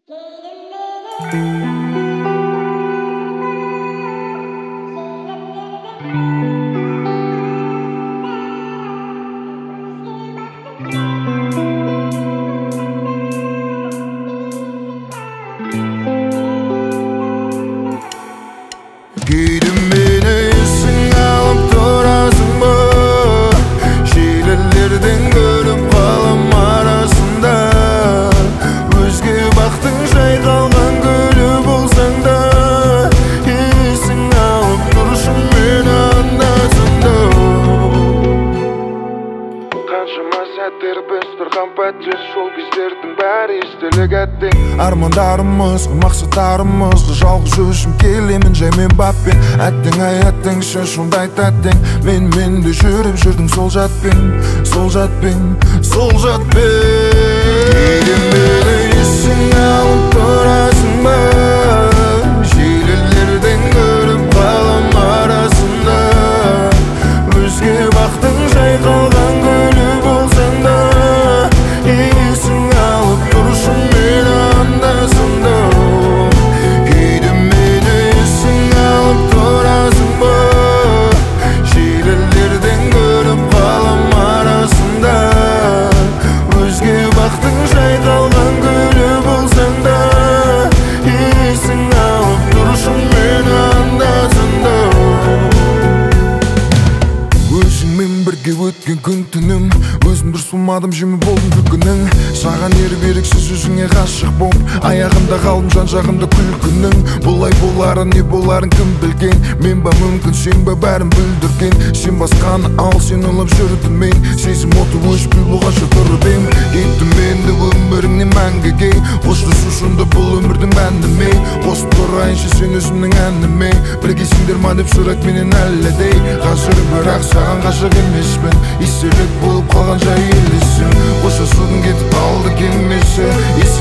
Giydim beni üstün alıp durasın mı? Şiirlerden görüp kalam arasında Özge baktın şey kalgan gülü bulsan da Üstün alıp duruşun beni andasında Kanşıma sәттер біз тұрған пәтер Сол кездердің бәрі естелік әттең Армандарымыз, мақсаттарымыз Жалғыз өзім келемін жаймен баппен Әттең ай әттең шашымдай тәттең Мен де жүріп жүрдің сол жатпен Кейден бері есің алып тұрасың ба Желілерден көріп қалам арасында Өзге бақтың жай қалған гүлі болсаң да Есің алып тұрышың мені анда-санда Кейден мені есің алып тұрасың ба Желілерден көріп қалам арасында Өзге бақтың жай қалған гүлі болсаң да Есің алып тұрышың мені анда-санда Өзіңмен бірге өткен күн түнім Өзім дұрыс болмадым жемі болдым күлкінің Саған еріп еріксіз өзіңе ғашық болып Аяғында қалдым жан жағында күлкінің Бұлай боларын не боларын кім білген Мен ба мүмкін сен ба бәрін бүлдірген Сен басқаны ал сен ұлып жүрдім мен Сезім оты өшпей болғанша тұрып ем Кеттім енді өміріңнен мәңгіге Қоштасушында бұл өмірдің мәні ме Қосып тұрайыншы сен өзімнің әніме Біргесіңдер ма деп сұрақ менен әлі дей Қазір бірақ саған ғашық емеспін Естелік болып қалған жай елесің Қоштасудың кетіп қалды кемесі